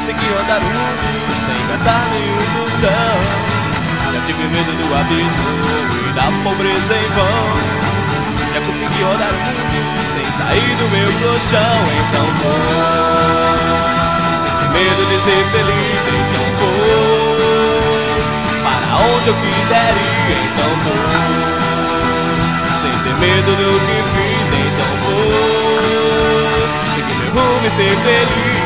consegui andar o mundo sem gastar nenhum tostão. Já tive medo do abismo e da pobreza em vão. Já consegui rodar o mundo sem sair do meu colchão. Então vou, sem medo de ser feliz. Então vou para onde eu quiser ir. Então vou, sem ter medo do que fiz. Então vou seguir meu rumo e ser feliz.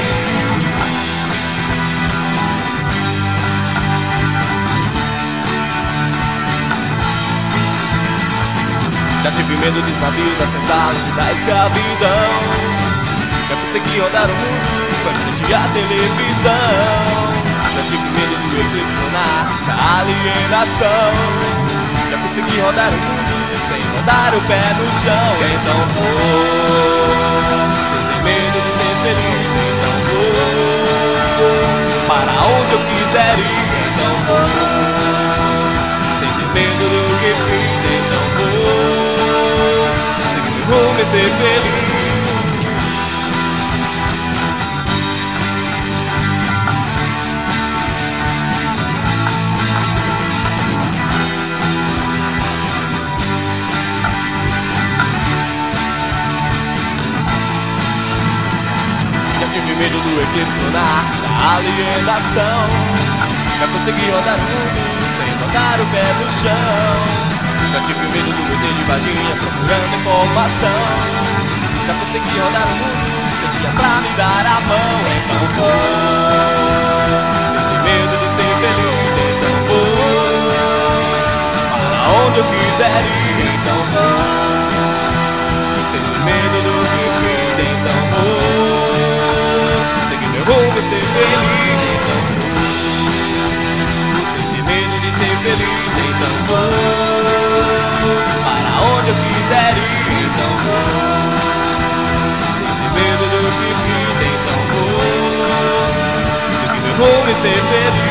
Já tive medo dos navios, das senzalas e da escravidão. Já consegui rodar o mundo quando assisti a televisão. Já tive medo do eclipse lunar, da alienação. Já consegui rodar o mundo sem rodar o pé no chão. Então vou, sem ter medo de ser feliz. Então vou para onde eu quiser ir. Então vou, sem ter medo do que fiz. Então vou e ser feliz. Já tive medo do eclipse lunar, da alienação. Já consegui rodar o mundo sem botar o pé no chão. Já tive medo do ET de Varginha procurando informação. Já consegui rodar o mundo sem dia pra me dar a mão. Então vou, sem ter medo de ser feliz. Então vou para onde eu quiser ir. Então vou, sem ter medo do que fiz. Então vou seguir meu rumo e ser feliz. Então vou, sem ter medo de ser feliz. Então vou para onde eu quiser ir. Então vou, sem ter medo do que fiz. Então vou seguir meu rumo e ser feliz.